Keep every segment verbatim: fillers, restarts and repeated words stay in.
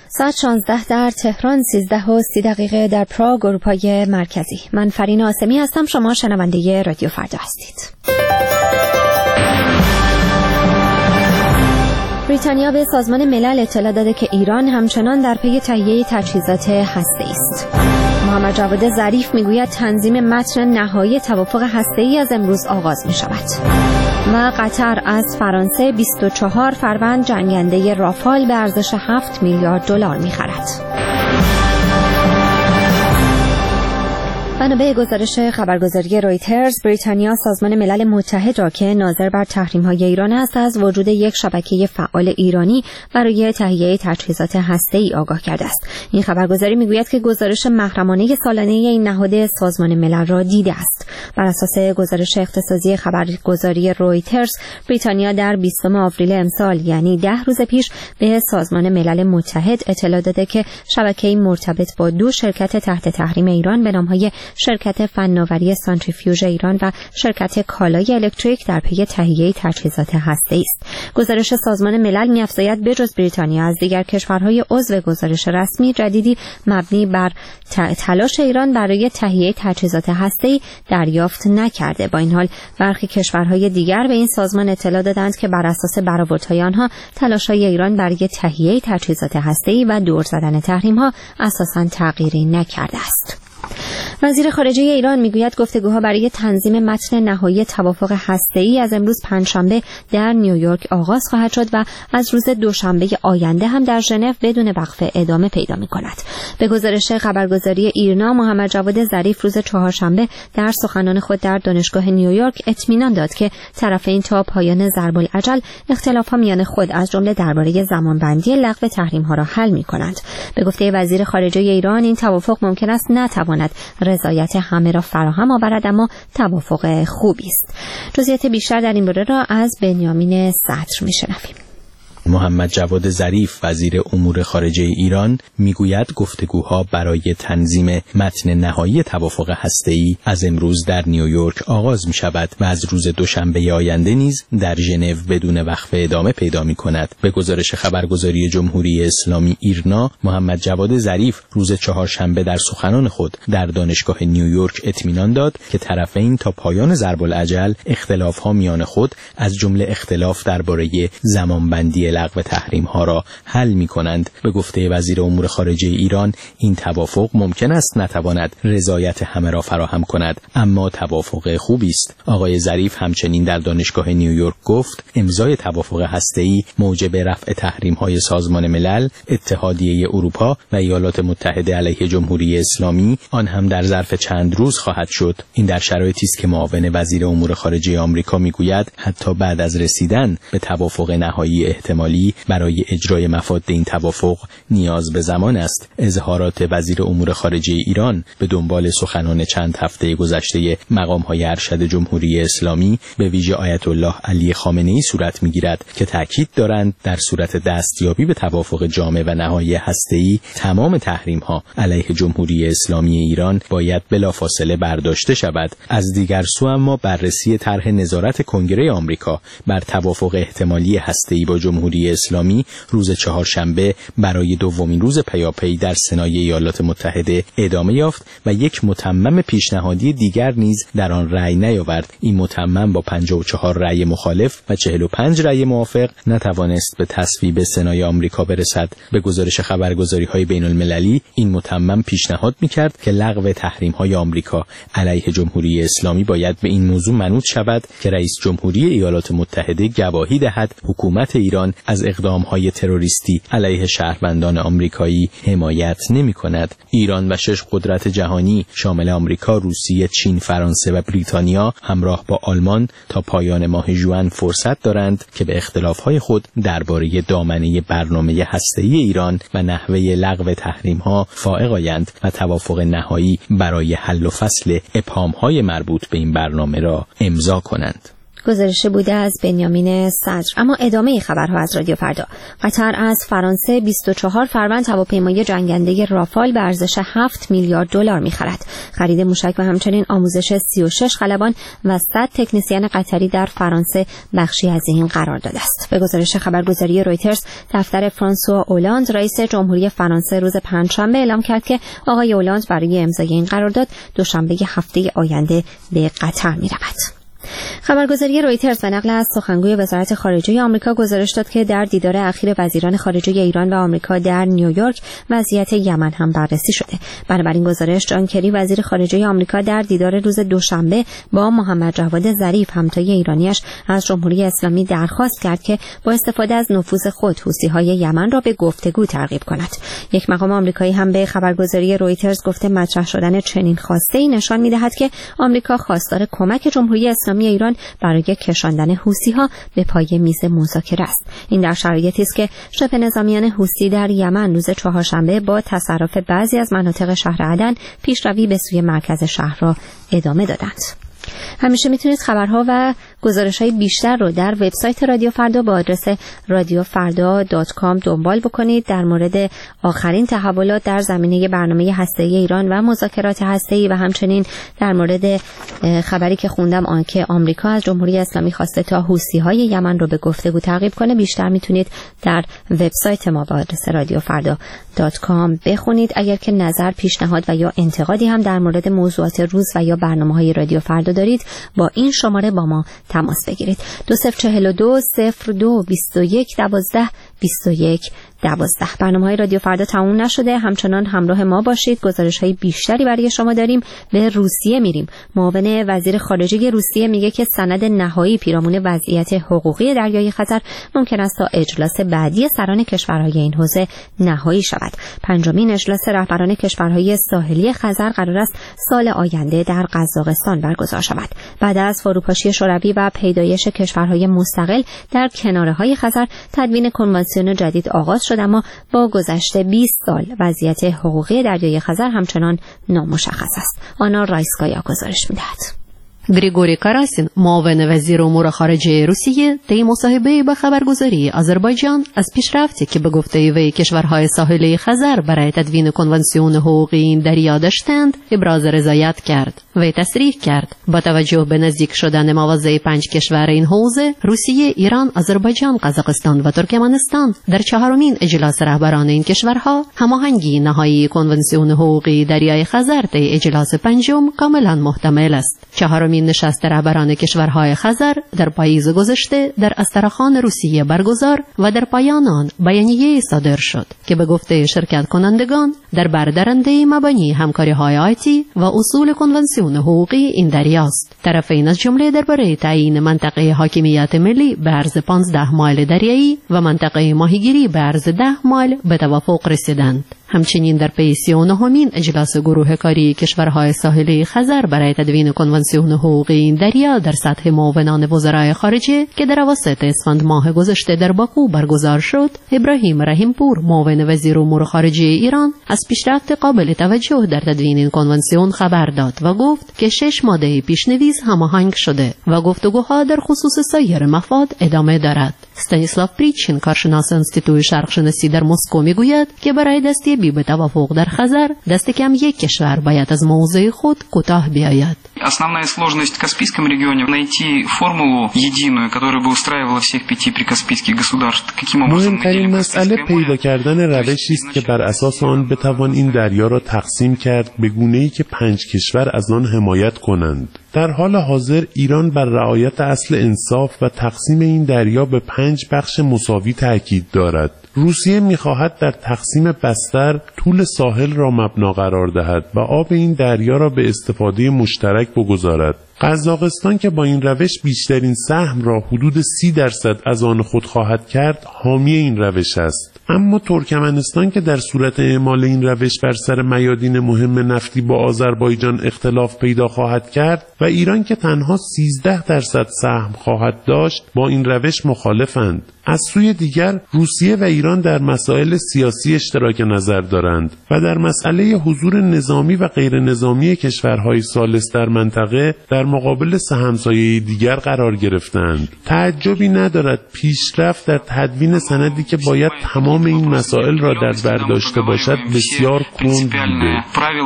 ساعت شانزده در تهران، سیزده و سی دقیقه در پراگ، اروپای مرکزی. من فرین آسمی هستم. شما شنونده رادیو فردا هستید. بریتانیا به سازمان ملل اطلاع داده که ایران همچنان در پی تهیه تجهیزات هسته‌ای است. محمد جواد ظریف میگوید تنظیم متن نهایی توافق هسته‌ای از امروز آغاز می شود. و قطر از فرانسه بیست و چهار فروند جنگنده رافال به ارزش هفت میلیارد دلار می خرد. بنا به گزارش خبرگزاری رویترز، بریتانیا سازمان ملل متحد را که ناظر بر تحریم‌های ایران است از وجود یک شبکه فعال ایرانی برای تهیه تجهیزات هسته‌ای آگاه کرده است. این خبرگزاری میگوید که گزارش محرمانه سالانه این نهاد سازمان ملل را دیده است. بر اساس گزارش اختصاصی خبرگزاری رویترز، بریتانیا در بیستم آوریل امسال، یعنی ده روز پیش، به سازمان ملل متحد اطلاع داده که شبکه‌ای مرتبط با دو شرکت تحت تحریم ایران به نام‌های شرکت فناوری سانتریفیوژ ایران و شرکت کالای الکتریک در پی تهیه تجهیزات هسته‌ای است. گزارش سازمان ملل می‌افزاید بجز بریتانیا از دیگر کشورهای عضو گزارش رسمی جدیدی مبنی بر تلاش ایران برای تهیه تجهیزات هسته‌ای دریافت نکرده. با این حال برخی کشورهای دیگر به این سازمان اطلاع دادند که بر اساس برآوردهای آنها تلاش‌های ایران برای تهیه تجهیزات هسته‌ای و دور زدن تحریم‌ها اساساً تغییری نکرده است. وزیر خارجه ایران میگوید گفتگوها برای تنظیم متن نهایی توافق هسته‌ای از امروز پنجشنبه در نیویورک آغاز خواهد شد و از روز دوشنبه آینده هم در ژنو بدون وقفه ادامه پیدا می‌کند. به گزارش خبرگزاری ایرنا، محمد جواد ظریف روز چهارشنبه در سخنان خود در دانشگاه نیویورک اطمینان داد که طرفین تا پایان ضرب الاجل اختلاف‌ها میان خود از جمله درباره زمانبندی لغو تحریم‌ها را حل می‌کنند. به گفته وزیر خارجه ایران، این توافق ممکن است نتواند رضایت همه را فراهم آورد، اما توافق خوبی است. جزئیات بیشتر در این باره را از بنیامین صدر میشنویم. محمد جواد ظریف وزیر امور خارجه ایران میگوید گفتگوها برای تنظیم متن نهایی توافق هسته‌ای از امروز در نیویورک آغاز می شود و از روز دوشنبه آینده نیز در ژنو بدون وقفه ادامه پیدا می کند. به گزارش خبرگزاری جمهوری اسلامی ایرنا، محمد جواد ظریف روز چهارشنبه در سخنان خود در دانشگاه نیویورک اطمینان داد که طرفین تا پایان ضرب الاجل اختلاف‌ها میان خود از جمله اختلاف درباره زمانبندی لغو تحریم ها را حل می کنند. به گفته وزیر امور خارجه ایران، این توافق ممکن است نتواند رضایت همه را فراهم کند، اما توافق خوبی است. آقای ظریف همچنین در دانشگاه نیویورک گفت امضای توافق هسته‌ای موجب رفع تحریم های سازمان ملل، اتحادیه اروپا و ایالات متحده علیه جمهوری اسلامی آن هم در ظرف چند روز خواهد شد. این در شرایطی است که معاون وزیر امور خارجه آمریکا میگوید حتی بعد از رسیدن به توافق نهایی احتمال برای اجرای مفاد این توافق نیاز به زمان است. اظهارات وزیر امور خارجه ایران به دنبال سخنان چند هفته گذشته مقام‌های ارشد جمهوری اسلامی به ویژه آیت الله علی خامنه‌ای صورت می‌گیرد که تاکید دارند در صورت دستیابی به توافق جامع و نهایی هسته‌ای تمام تحریم‌ها علیه جمهوری اسلامی ایران باید بلافاصله برداشته شود. از دیگر سو اما بررسی طرح نظارت کنگره آمریکا بر توافق احتمالی هسته‌ای با جمهوری اسلامی روز چهارشنبه برای دومین روز پیاپی در سنای ایالات متحده ادامه یافت و یک متمم پیشنهادی دیگر نیز در آن رأی نیاورد. این متمم با پنجاه و چهار رأی مخالف و چهل و پنج رأی موافق نتوانست به تصویب سنای آمریکا برسد. به گزارش خبرگزاری‌های بین‌المللی، این متمم پیشنهاد می‌کرد که لغو تحریم‌های آمریکا علیه جمهوری اسلامی باید به این موضوع منوط شود که رئیس جمهوری ایالات متحده گواهی دهد حکومت ایران از اقدام‌های تروریستی علیه شهروندان آمریکایی حمایت نمی‌کند. ایران و شش قدرت جهانی شامل آمریکا، روسیه، چین، فرانسه و بریتانیا همراه با آلمان تا پایان ماه ژوئن فرصت دارند که به اختلاف‌های خود درباره دامنه برنامه هسته‌ای ایران و نحوه لغو تحریم‌ها فائق آیند و توافق نهایی برای حل و فصل ابهام‌های مربوط به این برنامه را امضا کنند. گزارش بوده از بنیامین صدر. اما ادامه خبرها از رادیو فردا. قطر از فرانسه بیست و چهار فروند هواپیمای جنگنده رافال به ارزش هفت میلیارد دلار می‌خرد. خرید موشک و همچنین آموزش سی و شش خلبان و صد تکنسین قطری در فرانسه بخشی از این قرارداد است. به گزارش خبرگزاری رویترز، دفتر فرانسوا اولاند رئیس جمهوری فرانسه روز پنجشنبه اعلام کرد که آقای اولاند برای امضای این قرارداد دوشنبه هفته آینده به قطر می‌رود. خبرگزاری رویترز به نقل از سخنگوی وزارت خارجه آمریکا گزارش داد که در دیدار اخیر وزیران خارجه ایران و آمریکا در نیویورک وضعیت یمن هم بررسی شده. بنابراین گزارش جان کری وزیر خارجه آمریکا در دیدار روز دوشنبه با محمد جواد ظریف همتای ایرانیش از جمهوری اسلامی درخواست کرد که با استفاده از نفوذ خود حوثی‌های یمن را به گفتگو ترغیب کند. یک مقام آمریکایی هم به خبرگزاری رویترز گفته مطرح شدن چنین خواسته‌ای نشان می‌دهد که آمریکا خواستار کمک جمهوری اسلامی ایران برای کشاندن حوثی‌ها به پای میز مذاکره است. این در شرایطی است که شبه نظامیان حوثی در یمن روز چهارشنبه با تصرف بعضی از مناطق شهر عدن پیشروی به سوی مرکز شهر را ادامه دادند. همیشه میتونید خبرها و گزارش‌های بیشتر رو در وبسایت رادیو فردا با آدرس رادیو فردا دات کام دنبال بکنید. در مورد آخرین تحولات در زمینه برنامه هسته‌ای ایران و مذاکرات هسته‌ای و همچنین در مورد خبری که خوندم آنکه آمریکا از جمهوری اسلامی خواسته تا حوثی‌های یمن رو به گفتگو ترغیب کنه، بیشتر میتونید در وبسایت ما با آدرس رادیو فردا دات کام بخونید. اگر که نظر، پیشنهاد و یا انتقادی هم در مورد موضوعات روز و یا برنامه‌های رادیو فردا دارید، با این شماره با ما تماس بگیرید. دو صفر چهل و دو صفر دو بیست و یک دوازده بیست و یک دوازده. برنامه‌های رادیو فردا تموم نشده، همچنان همراه ما باشید. گزارش‌های بیشتری برای شما داریم. به روسیه میریم. معاون وزیر خارجه روسیه میگه که سند نهایی پیرامون وضعیت حقوقی دریای خزر ممکن است تا اجلاس بعدی سران کشورهای این حوزه نهایی شود. پنجمین اجلاس رهبران کشورهای ساحلی خزر قرار است سال آینده در قزاقستان برگزار شود. بعد از فروپاشی شوروی و پیدایش کشورهای مستقل در کناره‌های خزر، تدوین کنوانسیون جدید آغاز شد، اما با گذشت بیست سال وضعیت حقوقی دریای خزر همچنان نامشخص است. آنا رایسکایا گزارش می‌دهد. گریگوری کاراسین، معاون وزیر امور خارجه روسیه، طی مصاحبه با خبرگزاری آذربایجان از پیشرفتی که به گفته وی کشورهای ساحلی خزر برای تدوین کنوانسیون حقوقی این دریا داشتند ابراز رضایت کرد. وی تصریح کرد با توجه به نزدیک شدن مواضع پنج کشور این حوزه، روسیه، ایران، آذربایجان، قزاقستان و ترکمنستان در چهارمین اجلاس رهبران این کشورها هماهنگی نهایی کنوانسیون حقوقی دریای خزر طی اجلاس پنجم کاملا محتمل است. چهارمین نشست رهبران کشورهای خزر در پاییز گذشته در استرخان روسیه برگزار و در پایان آن بیانیه صادر شد که به گفته شرکت کنندگان در بردارنده مبانی همکاری‌های آیتی و اصول کنوانسیون حقوقی این دریاست. طرفین از جمله درباره تعیین منطقه حاکمیت ملی به عرض پانزده مایل دریایی و منطقه ماهیگیری به عرض ده مایل به توافق رسیدند. همچنین در پی سی و نهمین اجلاس گروه کاری کشورهای ساحلی خزر برای تدوین کنوانسیون حقوقی این دریا در سطح معاونان وزرای خارجه که در اواسط اسفند ماه گذشته در باکو برگزار شد، ابراهیم رحیمپور، معاون وزیر امور خارجه ایران، از پیشرفت قابل توجه در تدوین این کنوانسیون خبر داد و گفت که شش ماده پیشنویس هماهنگ شده و گفتگوها در خصوص سایر مفاد ادامه دارد. استانیسلاو پریچین، کارشناس انستیتوی شرق شناسی در مسکو، میگوید که برای دستیابی به توافق در خزر دست کم یک کشور باید از موضع خود کوتاه بیاید. Основная сложность в Каспийском регионе найти формулу единую, которая бы устраивала всех пяти прикаспийских государств. Каким образом مهمترین مسئله پیدا کردن روشی است که بر اساس آن بتوان این دریا را تقسیم کرد به گونه‌ای که پنج کشور از آن حمایت کنند. در حال حاضر ایران بر رعایت اصل انصاف و تقسیم این دریا به پنج بخش مساوی تاکید دارد. روسیه می‌خواهد در تقسیم بستر طول ساحل را مبنا قرار دهد و آب این دریا را به استفاده مشترک بگذارد. قزاقستان که با این روش بیشترین سهم را حدود سی درصد از آن خود خواهد کرد، حامی این روش است. اما ترکمنستان که در صورت اعمال این روش بر سر میادین مهم نفتی با آذربایجان اختلاف پیدا خواهد کرد و ایران که تنها سیزده درصد سهم خواهد داشت، با این روش مخالفند. از سوی دیگر روسیه و ایران در مسائل سیاسی اشتراک نظر دارند و در مسئله حضور نظامی و غیر نظامی کشورهای ثالث در منطقه در مقابل سه همسایه دیگر قرار گرفتند. تعجبی ندارد پیشرفت در تدوین سندی که باید تمام این مسائل را در بر داشته باشد بسیار کند بوده.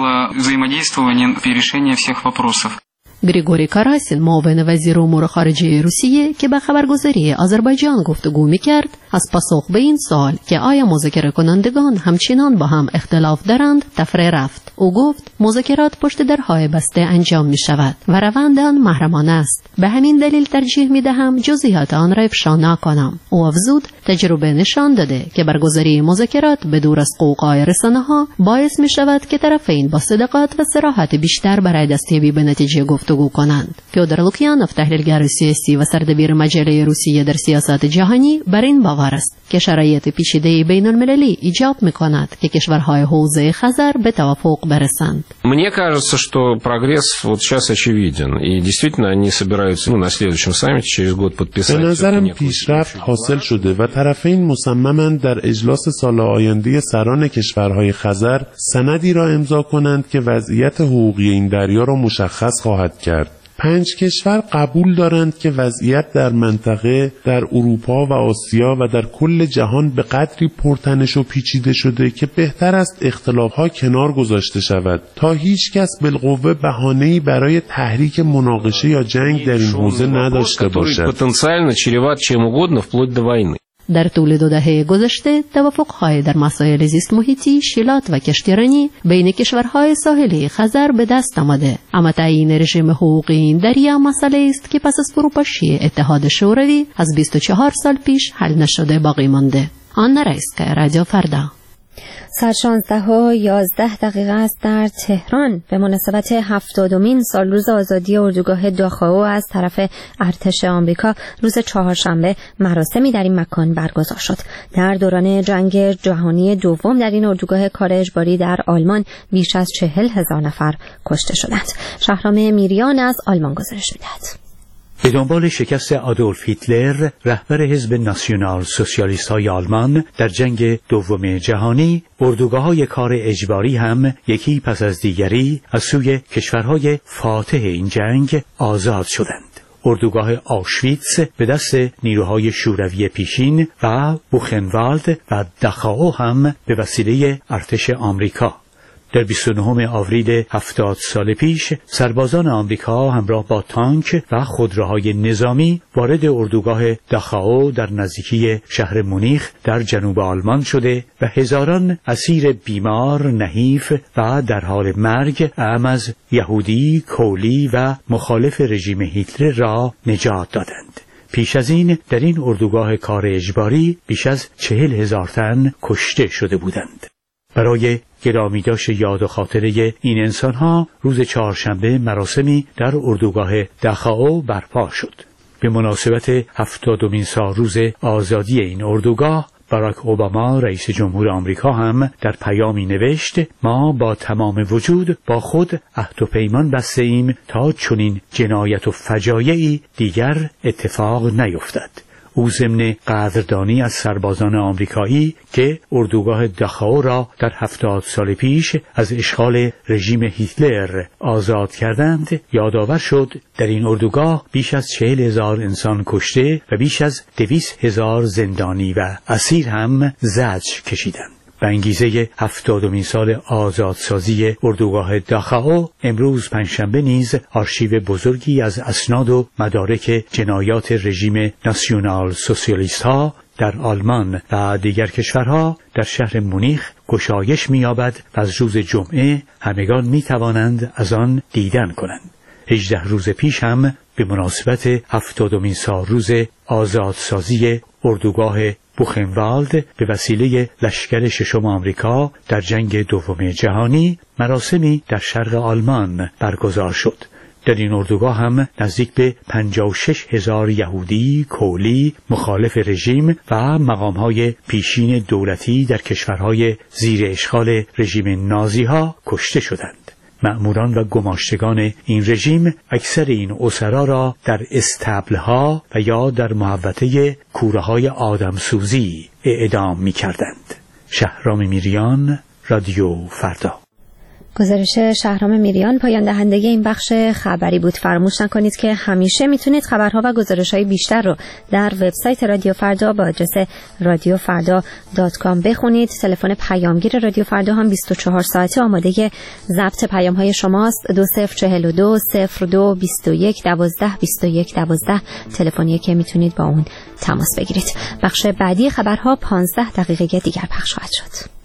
گریگوری کاراسین معاون وزیر امور خارجه روسیه که به خبرگزاری آذربایجان گفتگو می‌کرد از پاسخ به این سوال که آیا مذاکره کنندگان همچنان با هم اختلاف دارند تفره رفت. او گفت مذاکرات پشت درهای بسته انجام می‌شود و روند آن محرمانه است. به همین دلیل ترجیح می‌دهم جزئیات آن را افشا نکنم. او افزود تجربه نشان داده که برگزاری مذاکرات به دور از قوقای رسانه‌ها باعث می‌شود که طرفین با صداقت و صراحت بیشتر برای دستیابی به نتیجه گفتگو کنند. فیودور لوکیانوف تحلیلگر سیاسی و سردبیر مجله روسیه در سیاست جهانی بر این باور است که شرایط پیچیده بین المللی ایجاب می‌کند که کشورهای حوزه خزر به توافق برسند. Мне кажется, что прогресс вот сейчас очевиден и действительно они собираются ну, на следующем саммите через год подписать. به نظرم پیشرفت حاصل شده و طرفین مصممند در اجلاس سال آینده سران کشورهای خزر سندی را امضا کنند که وضعیت حقوقی این دریا را مشخص خواهد کرد. پنج کشور قبول دارند که وضعیت در منطقه، در اروپا و آسیا و در کل جهان به قدری پرتنش و پیچیده شده که بهتر است اختلافها کنار گذاشته شود تا هیچ کس بالقوه بهانه‌ای برای تحریک مناقشه یا جنگ در این حوزه نداشته باشد. در طول دو دهه گذشته توافق‌های در مسائل زیست محیطی، شیلات و کشتیرانی بین کشورهای ساحلی خزر به دست آمده، اما تعیین رژیم حقوقی این دریا مسئله است که پس از فروپاشی اتحاد شوروی از بیست و چهار سال پیش حل نشده باقی مانده. آن رئیسکا رادیو فردا. ساعت شانزده و یازده دقیقه است در تهران. به مناسبت هفتادمین سالروز آزادی اردوگاه داخائو از طرف ارتش آمریکا روز چهارشنبه مراسمی در این مکان برگزار شد. در دوران جنگ جهانی دوم در این اردوگاه کار اجباری در آلمان بیش از چهل هزار نفر کشته شدند. شهرام میریان از آلمان گزارش می‌دهد. به دنبال شکست آدولف هیتلر رهبر حزب ناسیونال سوسیالیست‌های آلمان در جنگ دوم جهانی، اردوگاه‌های کار اجباری هم یکی پس از دیگری از سوی کشورهای فاتح این جنگ آزاد شدند. اردوگاه آشویتس به دست نیروهای شوروی پیشین و بوخنوالد و داخائو هم به وسیله ارتش آمریکا. در بیست و نهم آوریل هفتاد سال پیش سربازان آمریکا همراه با تانک و خودروهای نظامی وارد اردوگاه داخائو در نزدیکی شهر مونیخ در جنوب آلمان شده و هزاران اسیر بیمار، نحیف و در حال مرگ اعم از یهودی، کولی و مخالف رژیم هیتلر را نجات دادند. پیش از این در این اردوگاه کار اجباری بیش از چهل هزار تن کشته شده بودند. برای گرامیداشت یاد و خاطره این انسانها روز چهارشنبه مراسمی در اردوگاه داخائو برپا شد. به مناسبت هفتادمین سالروز آزادی این اردوگاه، باراک اوباما رئیس جمهور آمریکا هم در پیامی نوشت: ما با تمام وجود با خود عهد و پیمان بسته ایم تا چنین جنایت و فجایعی دیگر اتفاق نیفتد. او ضمن قدردانی از سربازان آمریکایی که اردوگاه داخائو را در هفتاد سال پیش از اشغال رژیم هیتلر آزاد کردند، یادآور شد در این اردوگاه بیش از چهل هزار انسان کشته و بیش از دویست هزار زندانی و اسیر هم زجر کشیدند. به انگیزه هفتادمین سال آزادسازی اردوگاه داخائو، امروز پنجشنبه نیز آرشیو بزرگی از اسناد و مدارک جنایات رژیم ناسیونال سوسیالیست ها در آلمان و دیگر کشورها در شهر مونیخ گشایش می‌یابد و از روز جمعه همگان می‌توانند از آن دیدن کنند. هجده روز پیش هم به مناسبت هفتادمین سالروز آزادسازی اردوگاه بوخنوالد به وسیله لشکر ششم آمریکا در جنگ دوم جهانی مراسمی در شرق آلمان برگزار شد. در این اردوگاه هم نزدیک به پنجاه و شش هزار یهودی، کولی، مخالف رژیم و مقامهای پیشین دولتی در کشورهای زیر اشغال رژیم نازی ها کشته شدند. مأموران و گماشتگان این رژیم اکثر این اسرا را در استبلها و یا در محوطه کوره‌های آدمسوزی اعدام می‌کردند. شهرام میریان، رادیو فردا. گزارش شهرام میریان پایان دهنده این بخش خبری بود. فراموش نکنید که همیشه میتونید خبرها و گزارش‌های بیشتر رو در وبسایت رادیو فردا با آدرس رادیو فردا دات کام بخونید. تلفن پیامگیر رادیو فردا هم بیست و چهار ساعته آماده ضبط پیام‌های شماست. دو صفر چهل و دو صفر دو بیست و یک دوازده بیست و یک دوازده تلفنی که میتونید با اون تماس بگیرید. بخش بعدی خبرها پانزده دقیقه دیگر پخش خواهد شد.